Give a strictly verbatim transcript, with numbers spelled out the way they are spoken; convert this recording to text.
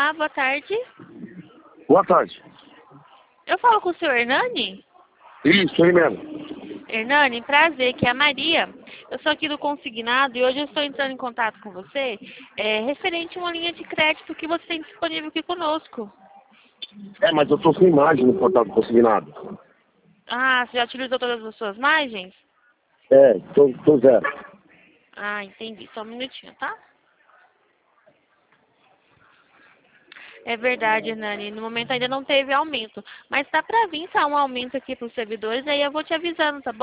Olá, boa tarde. Boa tarde. Eu falo com o senhor Hernani? Isso, aí mesmo. Hernani, prazer, que é a Maria. Eu sou aqui do Consignado e hoje eu estou entrando em contato com você é, referente a uma linha de crédito que você tem disponível aqui conosco. É, mas eu tô sem imagem no portal do Consignado. Ah, você já utilizou todas as suas margens? É, tô, tô zero. Ah, entendi. Só um minutinho, tá? É verdade, Hernani. No momento ainda não teve aumento. Mas tá pra vir, tá, um aumento aqui pros servidores, aí eu vou te avisando, tá bom?